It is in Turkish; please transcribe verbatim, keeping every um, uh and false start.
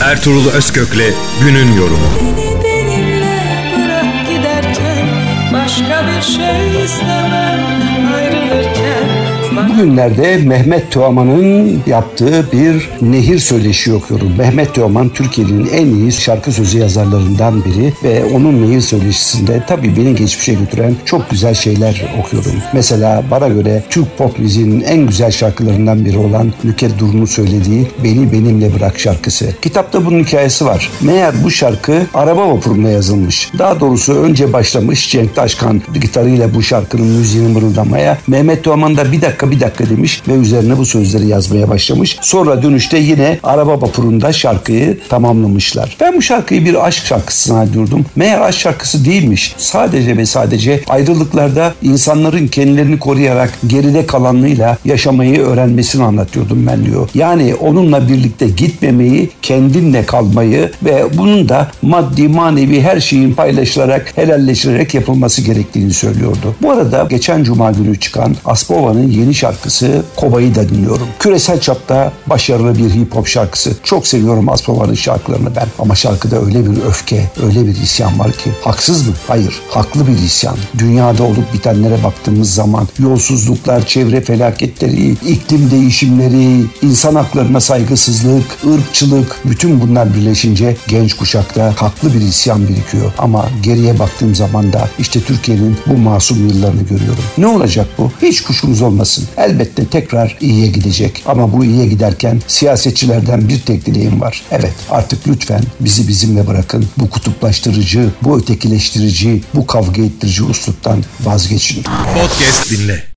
Ertuğrul Özkök'le günün yorumu. Beni benimle bırak giderken başka bir şey istemem, ayrılırken. Bugünlerde Mehmet Teoman'ın yaptığı bir nehir söyleşi okuyorum. Mehmet Teoman Türkiye'nin en iyi şarkı sözü yazarlarından biri ve onun nehir söyleşisinde tabii beni geçmişe götüren çok güzel şeyler okuyorum. Mesela bana göre Türk pop müziğinin en güzel şarkılarından biri olan Nükhet Duru'nun söylediği Beni Benimle Bırak şarkısı. Kitapta bunun hikayesi var. Meğer bu şarkı araba vapuruna yazılmış. Daha doğrusu önce başlamış Cenk Taşkan gitarıyla bu şarkının müziğini mırıldamaya. Mehmet Teoman da bir dakika bir dakika demiş ve üzerine bu sözleri yazmaya başlamış. Sonra dönüşte yine araba vapurunda şarkıyı tamamlamışlar. Ben bu şarkıyı bir aşk şarkısı zannediyordum. Meğer aşk şarkısı değilmiş. Sadece ve sadece ayrılıklarda insanların kendilerini koruyarak geride kalanlığıyla yaşamayı öğrenmesini anlatıyordum ben diyor. Yani onunla birlikte gitmemeyi, kendinle kalmayı ve bunun da maddi manevi her şeyin paylaşılarak, helalleştirerek yapılması gerektiğini söylüyordu. Bu arada geçen cuma günü çıkan Aspova'nın yeni şarkısı Koba'yı da dinliyorum. Küresel çapta başarılı bir hip hop şarkısı. Çok seviyorum Aspova'nın şarkılarını ben. Ama şarkıda öyle bir öfke, öyle bir isyan var ki. Haksız mı? Hayır. Haklı bir isyan. Dünyada olup bitenlere baktığımız zaman yolsuzluklar, çevre felaketleri, iklim değişimleri, insan haklarına saygısızlık, ırkçılık, bütün bunlar birleşince genç kuşakta haklı bir isyan birikiyor. Ama geriye baktığım zaman da işte Türkiye'nin bu masum yıllarını görüyorum. Ne olacak bu? Hiç kuşkumuz olmasın. Elbette tekrar iyiye gidecek. Ama bu iyiye giderken siyasetçilerden bir tek dileğim var. Evet, artık lütfen bizi bizimle bırakın. Bu kutuplaştırıcı, bu ötekileştirici, bu kavga ettirici usluptan vazgeçin. Podcast dinle.